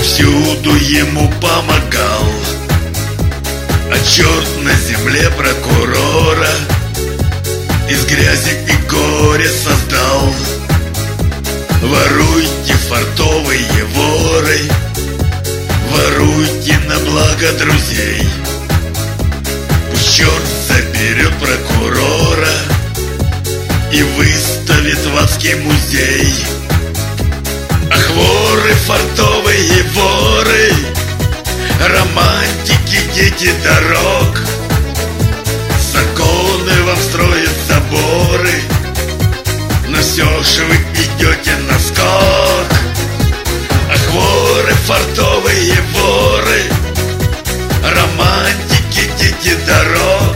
всюду ему помогал, а черт на земле прокурора из грязи и горя создал. Воруйте, фартовые воры, воруйте на благо друзей. Пусть черт заберет прокурора и выставит в адский музей. Ах, воры, фартовые воры, романтики, дети дорог, законы вам строят заборы, но все же вы идете на скок. Ах, воры, фартовые воры, романтики, дети дорог,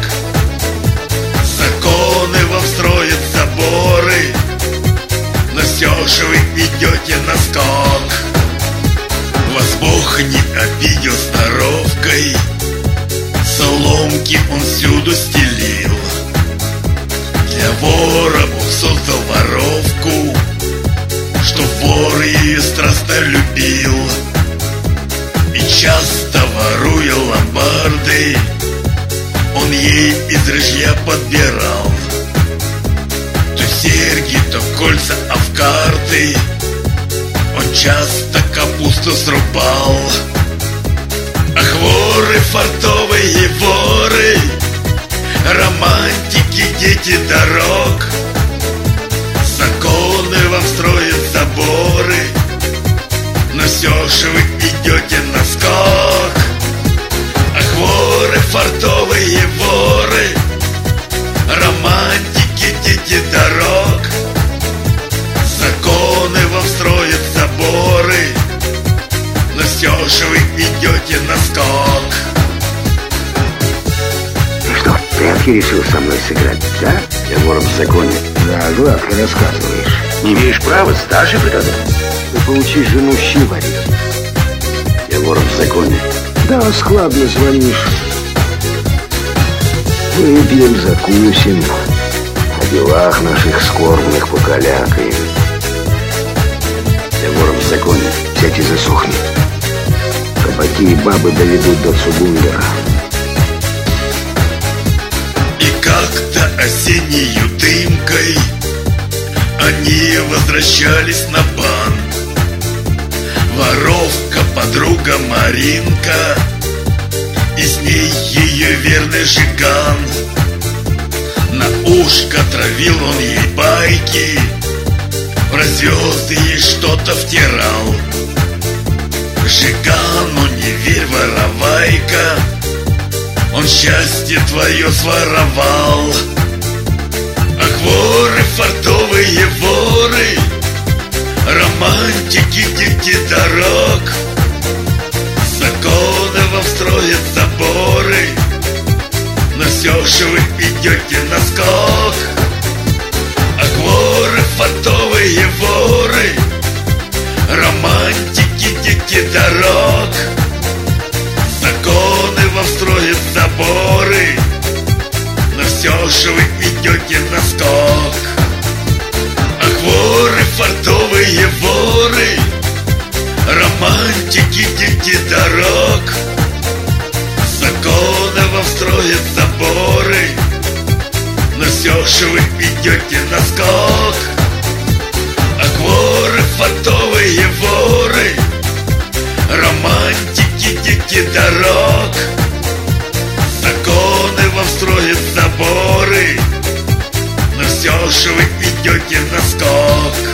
законы вам строят заборы, но все же вы идете на скок. Вас Бог не обидел сноровкой, соломки он всюду стелил. Для вора Бог создал воровку, что вор ее страстно любил. И часто воруя ломбарды, он ей из рыжья подбирал. То серьги, то кольца, а в карты он часто капусту срубал. Ах, воры, фартовые воры, романтики, дети дорог, законы вам строят заборы, но все же вы идете на скок. Ах, воры, фартовые воры, романтики, дети дорог, законы вам строят заборы, но все же вы идете на скок. Ну что, прятки решил со мной сыграть, да? Я вор в законе. Да, гладко рассказываешь. Не имеешь права, старший приказал. Ты поучишь жену щи варить. Я вор в законе. Да, складно звонишь. Выпьем, закусим, о делах наших скорбных покалякаем. Я вор в законе, сядь и засохни. Кабаки и бабы доведут до Цугундера. И как-то осеннею дымкой они возвращались на бан. Воровка, подруга Маринка, и с ней ее верный Жиган. На ушко травил он ей байки, про звезды ей что-то втирал. Жигану не верь, воровайка, он счастье твое своровал. Ах, воры, фартовые воры, романтики, дети дорог, законы вам строят заборы, но все же вы идете на скок. Ах, воры, фартовые воры, романтики, дети дорог, законы вам строят заборы, но все же вы идете на скок. Ах, воры, фартовые воры, романтики, дети дорог, законы вам строят заборы, но все же вы идете на скок. Ах, воры, фартовые воры, романтики, дети дорог, законы вам строят заборы, но все же вы идете на скок.